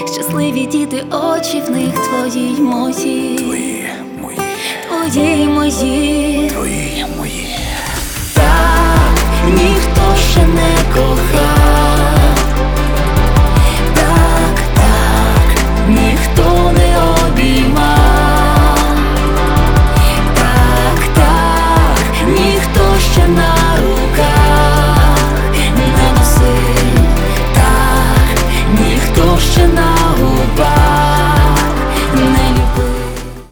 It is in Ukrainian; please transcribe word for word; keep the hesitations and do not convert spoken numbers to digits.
щасливі діти, очі в них твої й мої, Твої, мої, твої й мої, твої.